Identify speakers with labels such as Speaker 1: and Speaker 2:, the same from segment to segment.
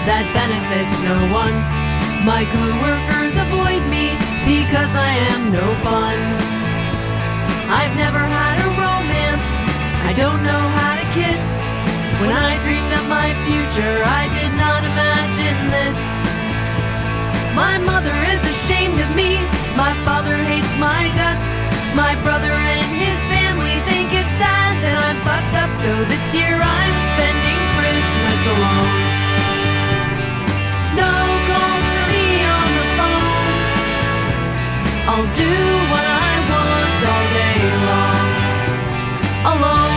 Speaker 1: that benefits no one. My coworkers avoid me because I am no fun. I've never had a romance, I don't know how to kiss. When I dreamed of my future, I did not imagine this. My mother is ashamed of me, my father hates my guts. My brother and his family think it's sad that I'm fucked up. So this year I'm spending Christmas alone. No calls for me on the phone. I'll do what I want all day long, alone.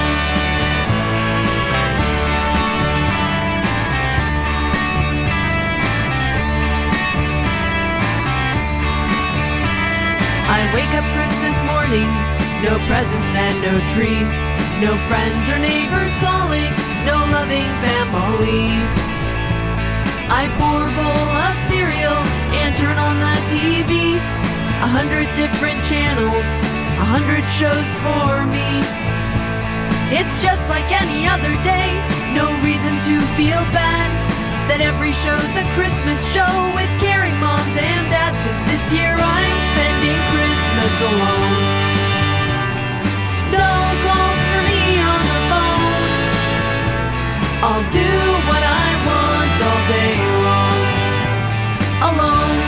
Speaker 1: I wake up Christmas morning, no presents and no tree, no friends or neighbors calling, no loving family. I pour a bowl of cereal and turn on the TV. 100 different channels, 100 shows for me. It's just like any other day, no reason to feel bad that every show's a Christmas show with caring moms and dads. 'Cause this year I'm spending Christmas alone. No calls for me on the phone. I'll do what I want all day long, alone.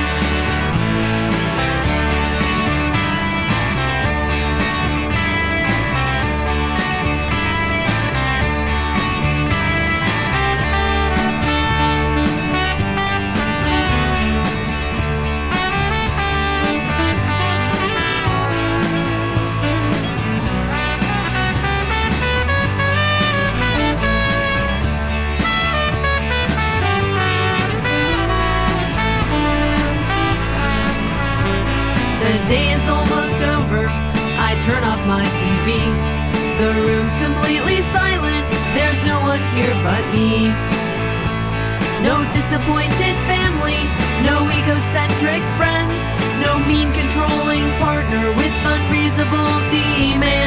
Speaker 1: The day is almost over, I turn off my TV. The room's completely silent, there's no one here but me. No disappointed family, no egocentric friends, no mean controlling partner with unreasonable demands.